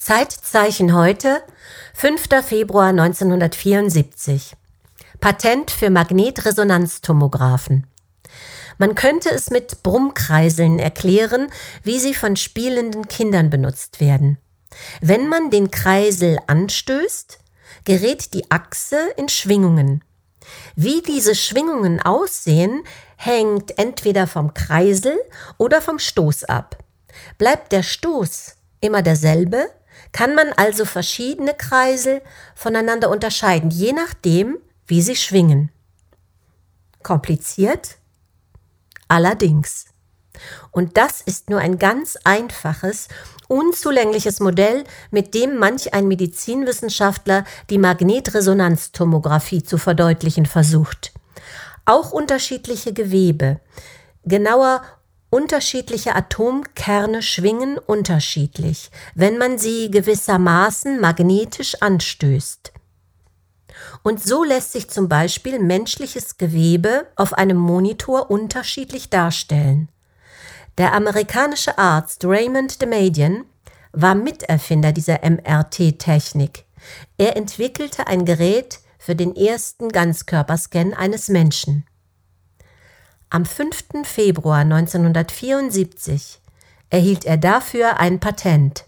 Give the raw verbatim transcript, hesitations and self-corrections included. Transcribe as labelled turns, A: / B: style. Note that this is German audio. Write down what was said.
A: Zeitzeichen heute, fünfter Februar neunzehnhundertvierundsiebzig. Patent für Magnetresonanztomographen. Man könnte es mit Brummkreiseln erklären, wie sie von spielenden Kindern benutzt werden. Wenn man den Kreisel anstößt, gerät die Achse in Schwingungen. Wie diese Schwingungen aussehen, hängt entweder vom Kreisel oder vom Stoß ab. Bleibt der Stoß immer derselbe, kann man also verschiedene Kreisel voneinander unterscheiden, je nachdem, wie sie schwingen. Kompliziert? Allerdings. Und das ist nur ein ganz einfaches, unzulängliches Modell, mit dem manch ein Medizinwissenschaftler die Magnetresonanztomographie zu verdeutlichen versucht. Auch unterschiedliche Gewebe, genauer unterschiedliche Atomkerne schwingen unterschiedlich, wenn man sie gewissermaßen magnetisch anstößt. Und so lässt sich zum Beispiel menschliches Gewebe auf einem Monitor unterschiedlich darstellen. Der amerikanische Arzt Raymond Damadian war Miterfinder dieser M R T-Technik. Er entwickelte ein Gerät für den ersten Ganzkörperscan eines Menschen. Am fünften Februar neunzehnhundertvierundsiebzig erhielt er dafür ein Patent.